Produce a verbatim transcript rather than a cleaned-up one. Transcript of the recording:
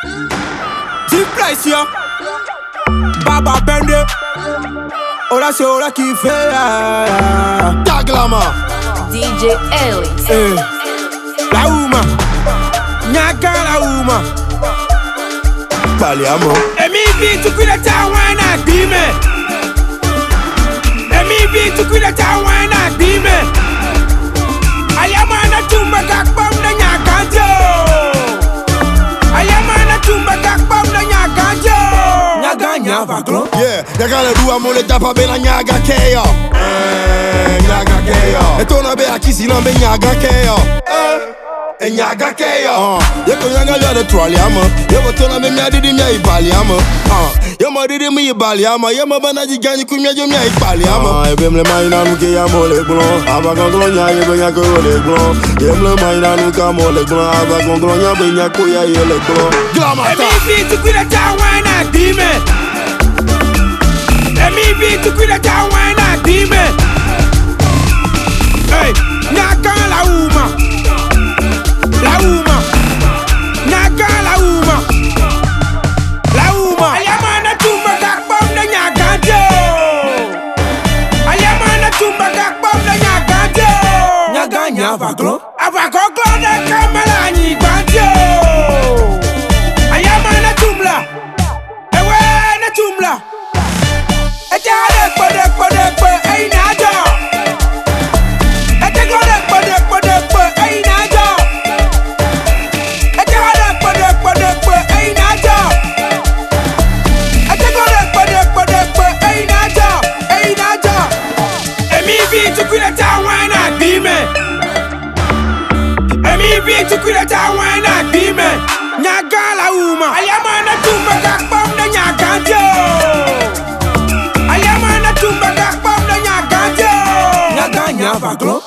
T-Price yo, Baba Bende. Ora c'est ora qui fait Taglama D J Ellis eh. La Uma Nyaga la Uma Paliamo Emi bi tukwila tawana dime Emi bi tukwila tawana dime Ayamana tumba kakbam na nyaganjo Ayamana tumba kakbam na nyaganjo Nyaga nyavaglo Yeah, nyaga le dua mole tapa be na nyaga keyo Eh, nyaga keyo E tona be akisi na be nyaga keyo Eh, e nyaga keyo Ye ko nyaga ya de trolley ama Ye bo tona be mya didi mya ibali ama Ye mo didi mi ibali ama Ye mo bana jigani ku mya jo mya ibali ama E bem le maina nu ke ya mole glon Aba gonglo nya ye be nya ko le glon Ye mle maina nu ka mole glon Aba gonglo nya be nya ko ya ye le glon Glamata Emi bi tukwila tawana dime Emi bi tukwila tawana dime Hey, nyaga la Uma La Uma Nyaga la Uma La Uma Ayamana tumba kakbam na nyaganjo Ayamana tumba kakbam na nyaganjo Nyaga nyavaglo Avagoglo de kamala nyi gwanjo Ayamana tumla Ewe na tumla Ejade kpode kpode kpode Ey najo Ete kpode kpode kpode kpode Ey najo Ete kpode kpode kpode kpode Ey najo Ete kpode kpode kpode kpode Ey najo Ey najo Emi bi tukwila tawana dime Emi bi tukwila tawana dime Nyaga la Uma Ayamana tumba kakbam na nyaganjo Ayamana tumba kakbam na nyaganjo Nyaga nyavaglo